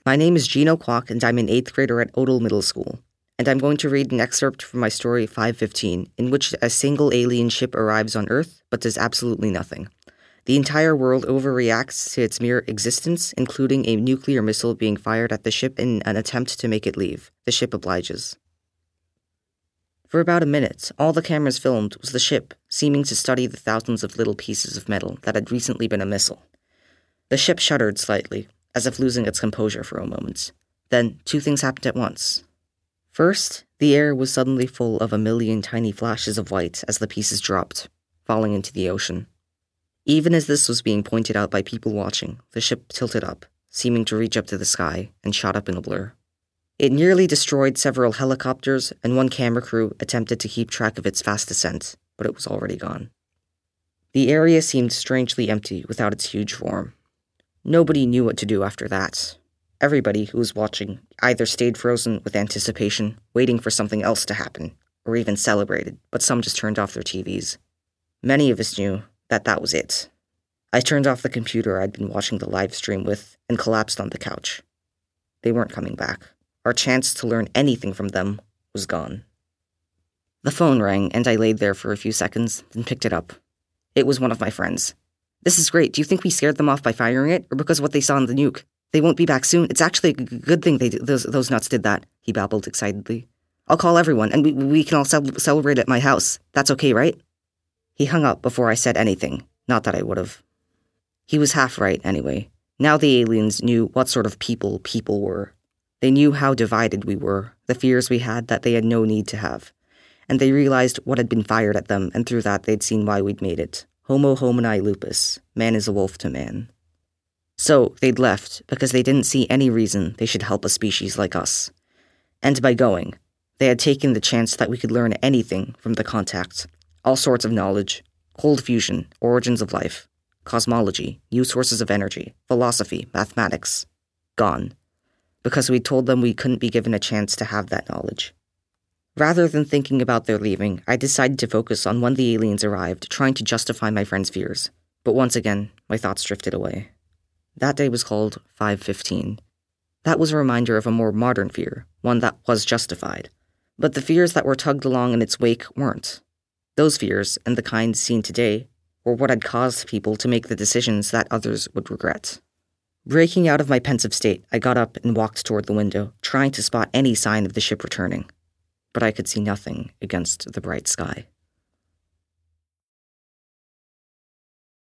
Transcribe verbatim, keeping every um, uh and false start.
My name is Gino Kwok, and I'm an eighth grader at Odell Middle School. And I'm going to read an excerpt from my story five fifteen, in which a single alien ship arrives on Earth, but does absolutely nothing. The entire world overreacts to its mere existence, including a nuclear missile being fired at the ship in an attempt to make it leave. The ship obliges. For about a minute, all the cameras filmed was the ship, seeming to study the thousands of little pieces of metal that had recently been a missile. The ship shuddered slightly, as if losing its composure for a moment. Then, two things happened at once. First, the air was suddenly full of a million tiny flashes of white as the pieces dropped, falling into the ocean. Even as this was being pointed out by people watching, the ship tilted up, seeming to reach up to the sky, and shot up in a blur. It nearly destroyed several helicopters, and one camera crew attempted to keep track of its fast descent, but it was already gone. The area seemed strangely empty without its huge form. Nobody knew what to do after that. Everybody who was watching either stayed frozen with anticipation, waiting for something else to happen, or even celebrated, but some just turned off their T Vs. Many of us knew that that was it. I turned off the computer I'd been watching the live stream with and collapsed on the couch. They weren't coming back. Our chance to learn anything from them was gone. The phone rang, and I laid there for a few seconds, then picked it up. It was one of my friends. "This is great. Do you think we scared them off by firing it, or because of what they saw in the nuke? They won't be back soon. It's actually a g- good thing they d- those those nuts did that," he babbled excitedly. "I'll call everyone, and we, we can all ce- celebrate at my house. That's okay, right?" He hung up before I said anything. Not that I would have. He was half right, anyway. Now the aliens knew what sort of people people were. They knew how divided we were, the fears we had that they had no need to have. And they realized what had been fired at them, and through that they'd seen why we'd made it. Homo homini lupus. Man is a wolf to man. So, they'd left, because they didn't see any reason they should help a species like us. And by going, they had taken the chance that we could learn anything from the contact. All sorts of knowledge. Cold fusion, origins of life, cosmology, new sources of energy, philosophy, mathematics. Gone. Because we told them we couldn't be given a chance to have that knowledge. Rather than thinking about their leaving, I decided to focus on when the aliens arrived, trying to justify my friend's fears. But once again, my thoughts drifted away. That day was called five fifteen. That was a reminder of a more modern fear, one that was justified. But the fears that were tugged along in its wake weren't. Those fears, and the kind seen today, were what had caused people to make the decisions that others would regret. Breaking out of my pensive state, I got up and walked toward the window, trying to spot any sign of the ship returning. But I could see nothing against the bright sky.